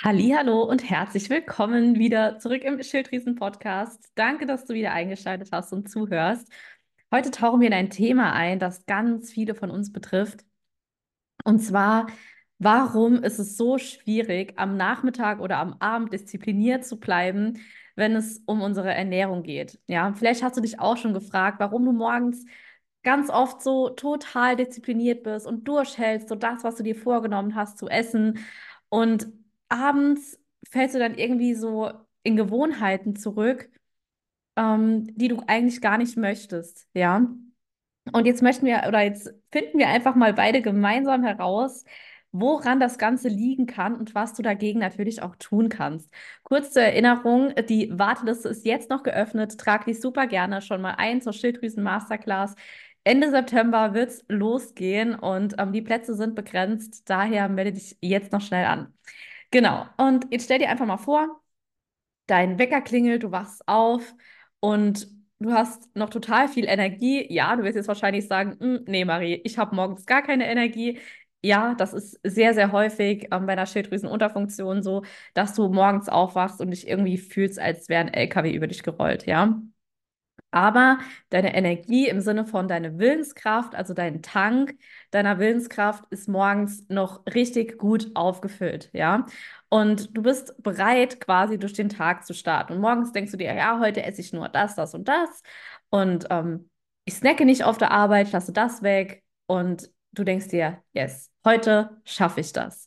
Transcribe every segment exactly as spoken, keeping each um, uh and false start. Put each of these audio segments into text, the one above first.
Hallihallo und herzlich willkommen wieder zurück im Schilddrüsen-Podcast. Danke, dass du wieder eingeschaltet hast und zuhörst. Heute tauchen wir in ein Thema ein, das ganz viele von uns betrifft. Und zwar, warum ist es so schwierig, am Nachmittag oder am Abend diszipliniert zu bleiben, wenn es um unsere Ernährung geht? Ja, vielleicht hast du dich auch schon gefragt, warum du morgens ganz oft so total diszipliniert bist und durchhältst, so das, was du dir vorgenommen hast zu essen. Und abends fällst du dann irgendwie so in Gewohnheiten zurück, ähm, die du eigentlich gar nicht möchtest, ja. Und jetzt möchten wir, oder jetzt finden wir einfach mal beide gemeinsam heraus, woran das Ganze liegen kann und was du dagegen natürlich auch tun kannst. Kurz zur Erinnerung, die Warteliste ist jetzt noch geöffnet. Trag dich super gerne schon mal ein zur Schilddrüsen-Masterclass. Ende September wird es losgehen und ähm, die Plätze sind begrenzt. Daher melde dich jetzt noch schnell an. Genau. Und jetzt stell dir einfach mal vor, dein Wecker klingelt, du wachst auf und du hast noch total viel Energie. Ja, du wirst jetzt wahrscheinlich sagen, "Mm, nee, Marie, ich habe morgens gar keine Energie." Ja, das ist sehr, sehr häufig ähm, bei einer Schilddrüsenunterfunktion so, dass du morgens aufwachst und dich irgendwie fühlst, als wäre ein L K W über dich gerollt, ja. Aber deine Energie im Sinne von deine Willenskraft, also dein Tank deiner Willenskraft, ist morgens noch richtig gut aufgefüllt, ja. Und du bist bereit, quasi durch den Tag zu starten. Und morgens denkst du dir, ja, heute esse ich nur das, das und das. Und ähm, ich snacke nicht auf der Arbeit, ich lasse das weg. Und du denkst dir, yes, heute schaffe ich das.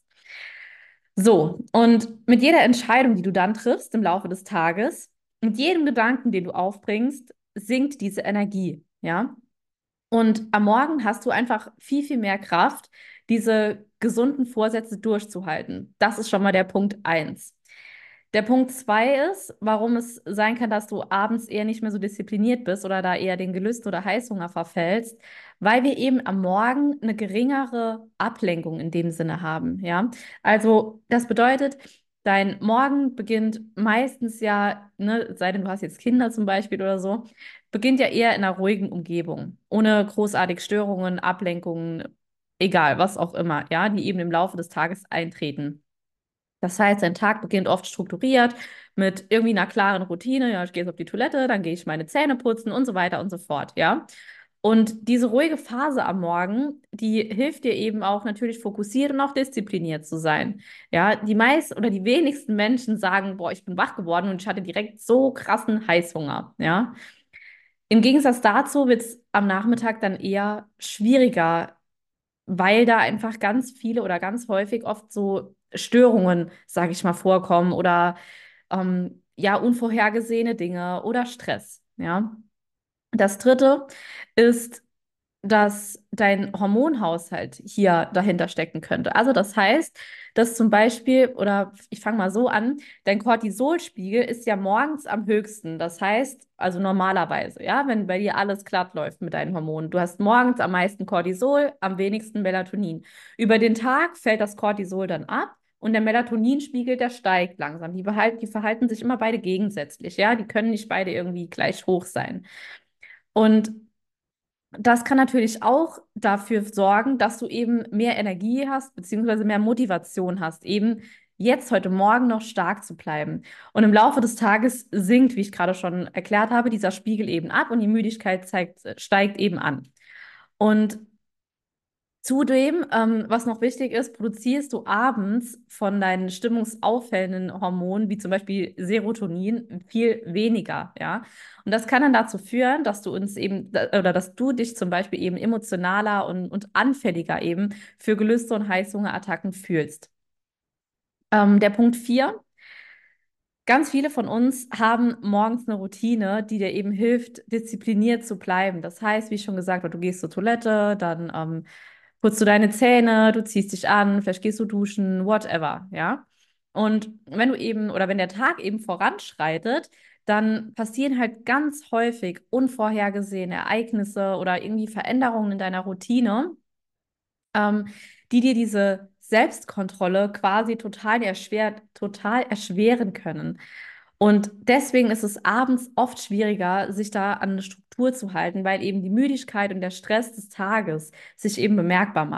So, und mit jeder Entscheidung, die du dann triffst im Laufe des Tages, mit jedem Gedanken, den du aufbringst, sinkt diese Energie, ja? Und am Morgen hast du einfach viel, viel mehr Kraft, diese gesunden Vorsätze durchzuhalten. Das ist schon mal der Punkt eins. Der Punkt zwei ist, warum es sein kann, dass du abends eher nicht mehr so diszipliniert bist oder da eher den Gelüsten oder Heißhunger verfällst, weil wir eben am Morgen eine geringere Ablenkung in dem Sinne haben, ja. Also das bedeutet, dein Morgen beginnt meistens ja, ne, sei denn du hast jetzt Kinder zum Beispiel oder so, beginnt ja eher in einer ruhigen Umgebung, ohne großartig Störungen, Ablenkungen, egal, was auch immer, ja, die eben im Laufe des Tages eintreten. Das heißt, dein Tag beginnt oft strukturiert mit irgendwie einer klaren Routine. Ja, ich gehe jetzt auf die Toilette, dann gehe ich meine Zähne putzen und so weiter und so fort, ja. Und diese ruhige Phase am Morgen, die hilft dir eben auch natürlich fokussiert und auch diszipliniert zu sein. Ja, die meisten oder die wenigsten Menschen sagen, boah, ich bin wach geworden und ich hatte direkt so krassen Heißhunger, ja. Im Gegensatz dazu wird es am Nachmittag dann eher schwieriger, weil da einfach ganz viele oder ganz häufig oft so Störungen, sage ich mal, vorkommen oder ähm, ja, unvorhergesehene Dinge oder Stress. Ja. Das dritte ist, dass dein Hormonhaushalt hier dahinter stecken könnte. Also das heißt, dass zum Beispiel, oder ich fange mal so an, dein Cortisolspiegel ist ja morgens am höchsten. Das heißt, also normalerweise, ja, wenn bei dir alles glatt läuft mit deinen Hormonen. Du hast morgens am meisten Cortisol, am wenigsten Melatonin. Über den Tag fällt das Cortisol dann ab. Und der Melatoninspiegel, der steigt langsam. Die, behalten, die verhalten sich immer beide gegensätzlich, ja. Die können nicht beide irgendwie gleich hoch sein. Und das kann natürlich auch dafür sorgen, dass du eben mehr Energie hast, beziehungsweise mehr Motivation hast, eben jetzt heute Morgen noch stark zu bleiben. Und im Laufe des Tages sinkt, wie ich gerade schon erklärt habe, dieser Spiegel eben ab und die Müdigkeit zeigt, steigt eben an. Und zudem, ähm, was noch wichtig ist, produzierst du abends von deinen stimmungsaufhellenden Hormonen, wie zum Beispiel Serotonin, viel weniger, ja. Und das kann dann dazu führen, dass du uns eben, oder dass du dich zum Beispiel eben emotionaler und, und anfälliger eben für Gelüste und Heißhungerattacken fühlst. Ähm, der Punkt vier. Ganz viele von uns haben morgens eine Routine, die dir eben hilft, diszipliniert zu bleiben. Das heißt, wie ich schon gesagt habe, du gehst zur Toilette, dann ähm, putzt du deine Zähne, du ziehst dich an, vielleicht gehst du duschen, whatever, ja. Und wenn du eben oder wenn der Tag eben voranschreitet, dann passieren halt ganz häufig unvorhergesehene Ereignisse oder irgendwie Veränderungen in deiner Routine, ähm, die dir diese Selbstkontrolle quasi total erschwert, total erschweren können. Und deswegen ist es abends oft schwieriger, sich da an eine Struktur zu halten, weil eben die Müdigkeit und der Stress des Tages sich eben bemerkbar macht.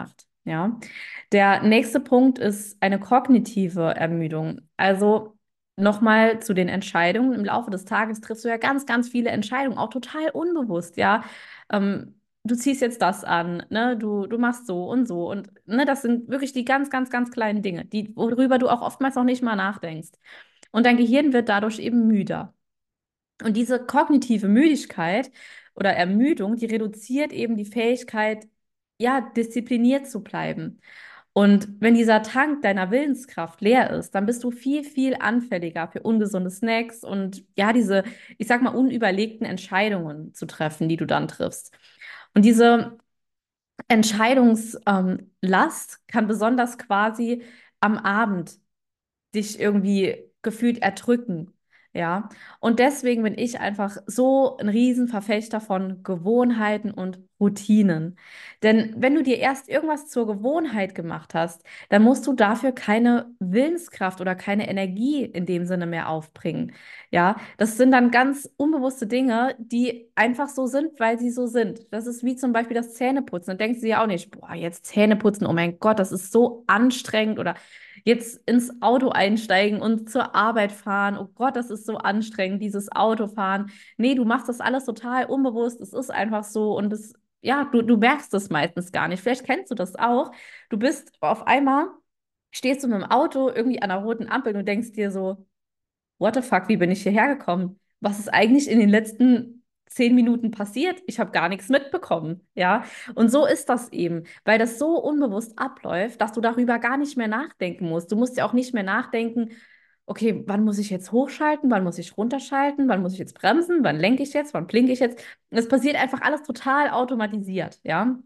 Ja. Der nächste Punkt ist eine kognitive Ermüdung. Also nochmal zu den Entscheidungen. Im Laufe des Tages triffst du ja ganz, ganz viele Entscheidungen, auch total unbewusst, ja. Ähm, du ziehst jetzt das an, ne? Du, du machst so und so. Und ne, das sind wirklich die ganz, ganz, ganz kleinen Dinge, die, worüber du auch oftmals noch nicht mal nachdenkst. Und dein Gehirn wird dadurch eben müder. Und diese kognitive Müdigkeit oder Ermüdung, die reduziert eben die Fähigkeit, ja, diszipliniert zu bleiben. Und wenn dieser Tank deiner Willenskraft leer ist, dann bist du viel, viel anfälliger für ungesunde Snacks und ja, diese, ich sag mal, unüberlegten Entscheidungen zu treffen, die du dann triffst. Und diese Entscheidungslast ähm, Last kann besonders quasi am Abend dich irgendwie gefühlt erdrücken. Ja, und deswegen bin ich einfach so ein Riesenverfechter von Gewohnheiten und Routinen. Denn wenn du dir erst irgendwas zur Gewohnheit gemacht hast, dann musst du dafür keine Willenskraft oder keine Energie in dem Sinne mehr aufbringen. Ja, das sind dann ganz unbewusste Dinge, die einfach so sind, weil sie so sind. Das ist wie zum Beispiel das Zähneputzen. Dann denkst du ja auch nicht, boah, jetzt Zähneputzen, oh mein Gott, das ist so anstrengend oder jetzt ins Auto einsteigen und zur Arbeit fahren. Oh Gott, das ist so anstrengend, dieses Autofahren. Nee, du machst das alles total unbewusst. Es ist einfach so und es, ja, du, du merkst es meistens gar nicht. Vielleicht kennst du das auch. Du bist auf einmal, stehst du mit dem Auto irgendwie an einer roten Ampel und du denkst dir so, what the fuck, wie bin ich hierher gekommen? Was ist eigentlich in den letzten zehn Minuten passiert? Ich habe gar nichts mitbekommen, ja. Und so ist das eben, weil das so unbewusst abläuft, dass du darüber gar nicht mehr nachdenken musst. Du musst ja auch nicht mehr nachdenken, okay, wann muss ich jetzt hochschalten, wann muss ich runterschalten, wann muss ich jetzt bremsen, wann lenke ich jetzt, wann blinke ich jetzt. Es passiert einfach alles total automatisiert, ja.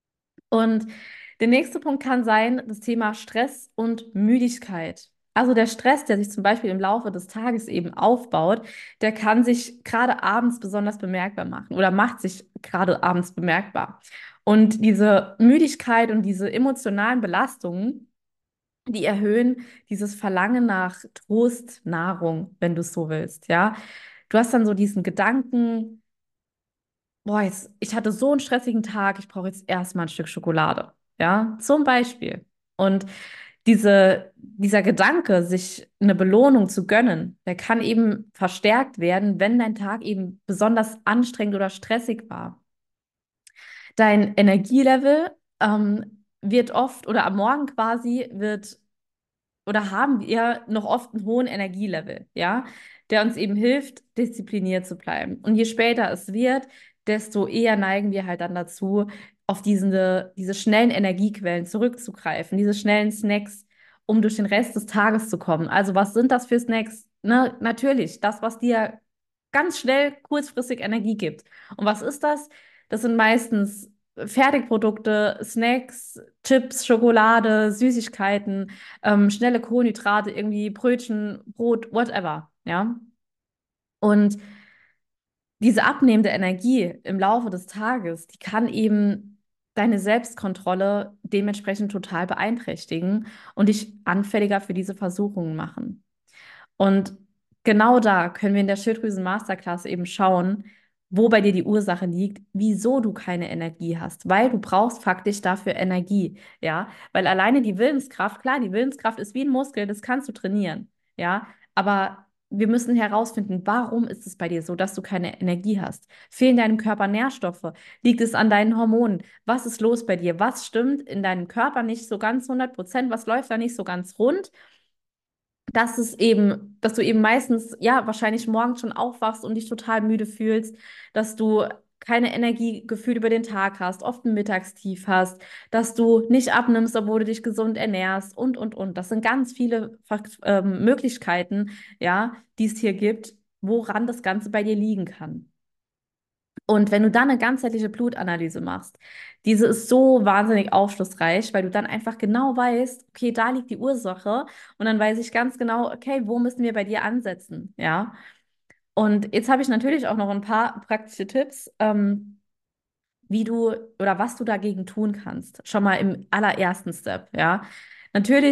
Und der nächste Punkt kann sein, das Thema Stress und Müdigkeit. Also der Stress, der sich zum Beispiel im Laufe des Tages eben aufbaut, der kann sich gerade abends besonders bemerkbar machen oder macht sich gerade abends bemerkbar. Und diese Müdigkeit und diese emotionalen Belastungen, die erhöhen dieses Verlangen nach Trostnahrung, wenn du es so willst, ja. Du hast dann so diesen Gedanken, boah, jetzt, ich hatte so einen stressigen Tag, ich brauche jetzt erstmal ein Stück Schokolade. Ja, zum Beispiel. Und diese, dieser Gedanke, sich eine Belohnung zu gönnen, der kann eben verstärkt werden, wenn dein Tag eben besonders anstrengend oder stressig war. Dein Energielevel ähm, wird oft oder am Morgen quasi wird oder haben wir noch oft einen hohen Energielevel, ja, der uns eben hilft, diszipliniert zu bleiben. Und je später es wird, desto eher neigen wir halt dann dazu, auf diese, diese schnellen Energiequellen zurückzugreifen, diese schnellen Snacks, um durch den Rest des Tages zu kommen. Also was sind das für Snacks? Ne, natürlich, das, was dir ganz schnell kurzfristig Energie gibt. Und was ist das? Das sind meistens Fertigprodukte, Snacks, Chips, Schokolade, Süßigkeiten, ähm, schnelle Kohlenhydrate, irgendwie Brötchen, Brot, whatever, ja. Und diese abnehmende Energie im Laufe des Tages, die kann eben deine Selbstkontrolle dementsprechend total beeinträchtigen und dich anfälliger für diese Versuchungen machen. Und genau da können wir in der Schilddrüsen-Masterclass eben schauen, wo bei dir die Ursache liegt, wieso du keine Energie hast, weil du brauchst faktisch dafür Energie, ja, weil alleine die Willenskraft, klar, die Willenskraft ist wie ein Muskel, das kannst du trainieren, ja, aber wir müssen herausfinden, warum ist es bei dir so, dass du keine Energie hast? Fehlen deinem Körper Nährstoffe? Liegt es an deinen Hormonen? Was ist los bei dir? Was stimmt in deinem Körper nicht so ganz hundert Prozent? Was läuft da nicht so ganz rund? Dass es eben, dass du eben meistens, ja, wahrscheinlich morgens schon aufwachst und dich total müde fühlst, dass du keine Energie gefühlt über den Tag hast, oft ein Mittagstief hast, dass du nicht abnimmst, obwohl du dich gesund ernährst und, und, und. Das sind ganz viele Fakt- ähm, Möglichkeiten, ja, die es hier gibt, woran das Ganze bei dir liegen kann. Und wenn du dann eine ganzheitliche Blutanalyse machst, diese ist so wahnsinnig aufschlussreich, weil du dann einfach genau weißt, okay, da liegt die Ursache und dann weiß ich ganz genau, okay, wo müssen wir bei dir ansetzen, ja? Und jetzt habe ich natürlich auch noch ein paar praktische Tipps, ähm, wie du oder was du dagegen tun kannst. Schon mal im allerersten Step, ja. Natürlich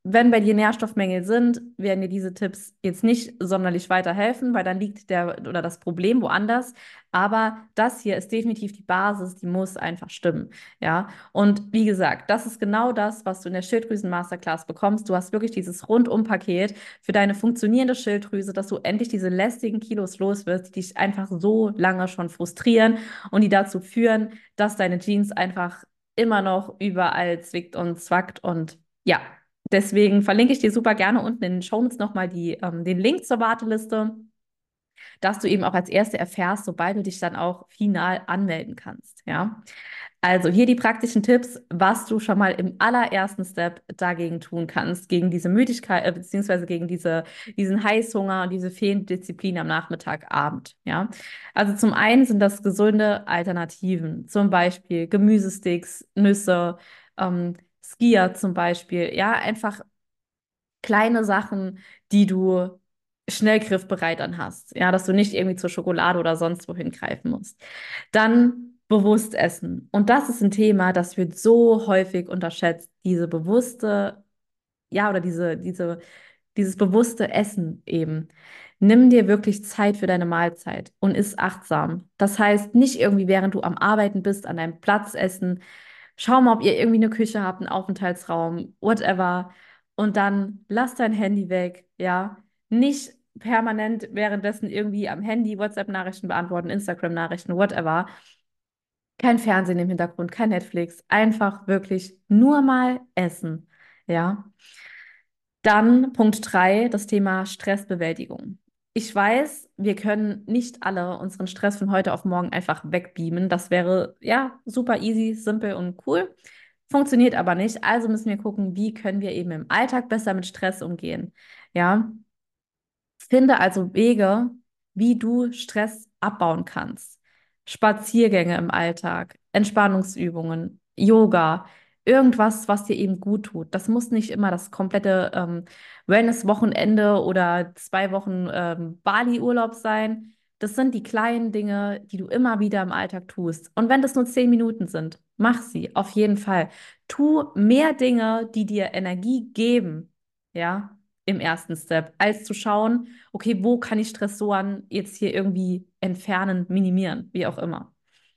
wenn bei dir Nährstoffmängel sind, werden dir diese Tipps jetzt nicht sonderlich weiterhelfen, weil dann liegt der oder das Problem woanders. Aber das hier ist definitiv die Basis, die muss einfach stimmen. Ja, und wie gesagt, das ist genau das, was du in der Schilddrüsen-Masterclass bekommst. Du hast wirklich dieses Rundum-Paket für deine funktionierende Schilddrüse, dass du endlich diese lästigen Kilos los wirst, die dich einfach so lange schon frustrieren und die dazu führen, dass deine Jeans einfach immer noch überall zwickt und zwackt. Und ja, deswegen verlinke ich dir super gerne unten in den Shownotes nochmal die, ähm, den Link zur Warteliste, dass du eben auch als Erste erfährst, sobald du dich dann auch final anmelden kannst. Ja. Also hier die praktischen Tipps, was du schon mal im allerersten Step dagegen tun kannst, gegen diese Müdigkeit, äh, beziehungsweise gegen diese, diesen Heißhunger und diese fehlende Disziplin am Nachmittag, Abend. Ja? Also zum einen sind das gesunde Alternativen, zum Beispiel Gemüsesticks, Nüsse, ähm, Skia zum Beispiel. Ja, einfach kleine Sachen, die du schnell griffbereit dann hast. Ja, dass du nicht irgendwie zur Schokolade oder sonst wohin greifen musst. Dann bewusst essen. Und das ist ein Thema, das wird so häufig unterschätzt. Diese bewusste, ja, oder diese, diese, dieses bewusste Essen eben. Nimm dir wirklich Zeit für deine Mahlzeit und iss achtsam. Das heißt, nicht irgendwie, während du am Arbeiten bist, an deinem Platz essen. Schau mal, ob ihr irgendwie eine Küche habt, einen Aufenthaltsraum, whatever. Und dann lass dein Handy weg, ja. Nicht permanent währenddessen irgendwie am Handy WhatsApp-Nachrichten beantworten, Instagram-Nachrichten, whatever. Kein Fernsehen im Hintergrund, kein Netflix. Einfach wirklich nur mal essen, ja. Dann Punkt drei, das Thema Stressbewältigung. Ich weiß, wir können nicht alle unseren Stress von heute auf morgen einfach wegbeamen. Das wäre ja super easy, simpel und cool. Funktioniert aber nicht. Also müssen wir gucken, wie können wir eben im Alltag besser mit Stress umgehen. Ja, finde also Wege, wie du Stress abbauen kannst. Spaziergänge im Alltag, Entspannungsübungen, Yoga, irgendwas, was dir eben gut tut. Das muss nicht immer das komplette ähm, Wellness-Wochenende oder zwei Wochen ähm, Bali-Urlaub sein. Das sind die kleinen Dinge, die du immer wieder im Alltag tust. Und wenn das nur zehn Minuten sind, mach sie auf jeden Fall. Tu mehr Dinge, die dir Energie geben, ja, im ersten Step, als zu schauen, okay, wo kann ich Stressoren jetzt hier irgendwie entfernen, minimieren, wie auch immer.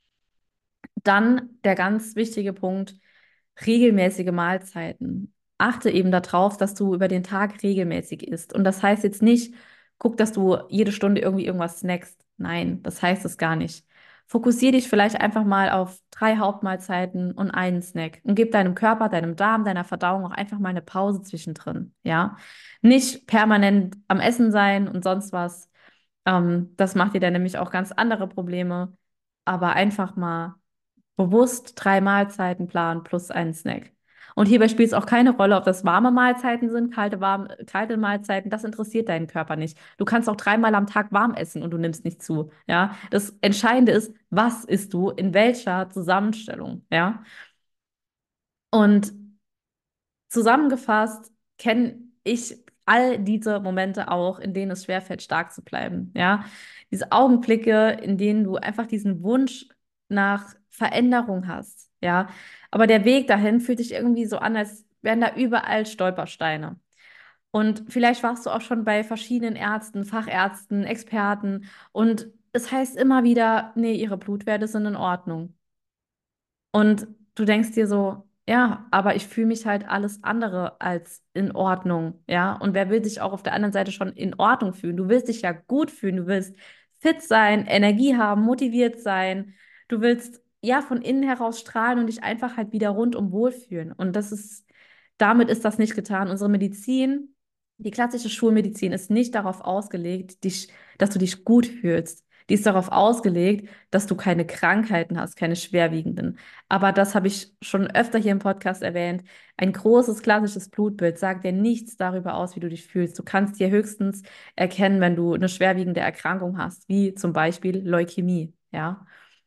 Dann der ganz wichtige Punkt, regelmäßige Mahlzeiten. Achte eben darauf, dass du über den Tag regelmäßig isst. Und das heißt jetzt nicht, guck, dass du jede Stunde irgendwie irgendwas snackst. Nein, das heißt es gar nicht. Fokussiere dich vielleicht einfach mal auf drei Hauptmahlzeiten und einen Snack und gib deinem Körper, deinem Darm, deiner Verdauung auch einfach mal eine Pause zwischendrin. Ja, nicht permanent am Essen sein und sonst was. Ähm, das macht dir dann nämlich auch ganz andere Probleme. Aber einfach mal bewusst drei Mahlzeiten planen plus einen Snack. Und hierbei spielt es auch keine Rolle, ob das warme Mahlzeiten sind, kalte, warm, kalte Mahlzeiten. Das interessiert deinen Körper nicht. Du kannst auch dreimal am Tag warm essen und du nimmst nicht zu. Ja, das Entscheidende ist, was isst du in welcher Zusammenstellung. Ja, und zusammengefasst kenne ich all diese Momente auch, in denen es schwerfällt, stark zu bleiben. Ja, diese Augenblicke, in denen du einfach diesen Wunsch nach Veränderung hast. Ja, aber der Weg dahin fühlt sich irgendwie so an, als wären da überall Stolpersteine. Und vielleicht warst du auch schon bei verschiedenen Ärzten, Fachärzten, Experten und es heißt immer wieder, nee, ihre Blutwerte sind in Ordnung. Und du denkst dir so, ja, aber ich fühle mich halt alles andere als in Ordnung, ja. Und wer will sich auch auf der anderen Seite schon in Ordnung fühlen? Du willst dich ja gut fühlen, du willst fit sein, Energie haben, motiviert sein. Du willst ja von innen heraus strahlen und dich einfach halt wieder rundum wohlfühlen. Und das ist, damit ist das nicht getan. Unsere Medizin, die klassische Schulmedizin ist nicht darauf ausgelegt, dich, dass du dich gut fühlst. Die ist darauf ausgelegt, dass du keine Krankheiten hast, keine schwerwiegenden. Aber das habe ich schon öfter hier im Podcast erwähnt. Ein großes klassisches Blutbild sagt dir nichts darüber aus, wie du dich fühlst. Du kannst dir höchstens erkennen, wenn du eine schwerwiegende Erkrankung hast, wie zum Beispiel Leukämie, ja.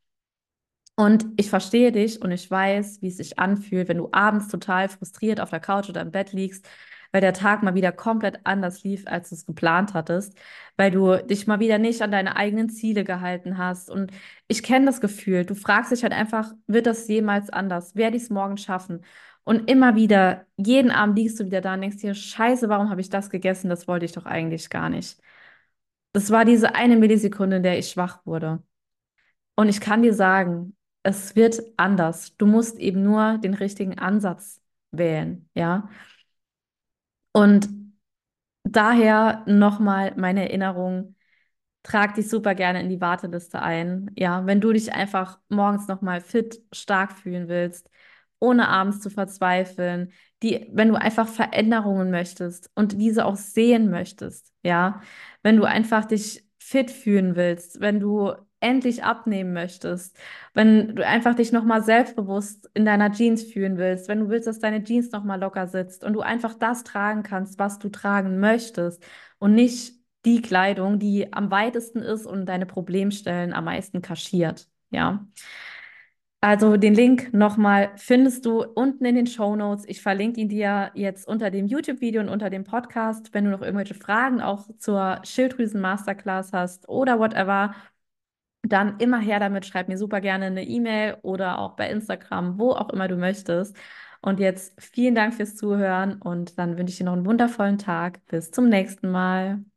Und ich verstehe dich und ich weiß, wie es sich anfühlt, wenn du abends total frustriert auf der Couch oder im Bett liegst, weil der Tag mal wieder komplett anders lief, als du es geplant hattest, weil du dich mal wieder nicht an deine eigenen Ziele gehalten hast. Und ich kenne das Gefühl. Du fragst dich halt einfach, wird das jemals anders? Werde ich es morgen schaffen? Und immer wieder, jeden Abend liegst du wieder da und denkst dir, Scheiße, warum habe ich das gegessen? Das wollte ich doch eigentlich gar nicht. Das war diese eine Millisekunde, in der ich schwach wurde. Und ich kann dir sagen, es wird anders. Du musst eben nur den richtigen Ansatz wählen, ja? Und daher nochmal meine Erinnerung. Trag dich super gerne in die Warteliste ein. Ja, wenn du dich einfach morgens nochmal fit, stark fühlen willst, ohne abends zu verzweifeln, die, wenn du einfach Veränderungen möchtest und diese auch sehen möchtest, ja, wenn du einfach dich fit fühlen willst, wenn du endlich abnehmen möchtest, wenn du einfach dich nochmal selbstbewusst in deiner Jeans fühlen willst, wenn du willst, dass deine Jeans nochmal locker sitzt und du einfach das tragen kannst, was du tragen möchtest und nicht die Kleidung, die am weitesten ist und deine Problemstellen am meisten kaschiert. Ja. Also den Link nochmal findest du unten in den Shownotes. Ich verlinke ihn dir jetzt unter dem YouTube-Video und unter dem Podcast. Wenn du noch irgendwelche Fragen auch zur Schilddrüsen-Masterclass hast oder whatever, dann immer her damit. Schreib mir super gerne eine E-Mail oder auch bei Instagram, wo auch immer du möchtest. Und jetzt vielen Dank fürs Zuhören und dann wünsche ich dir noch einen wundervollen Tag. Bis zum nächsten Mal.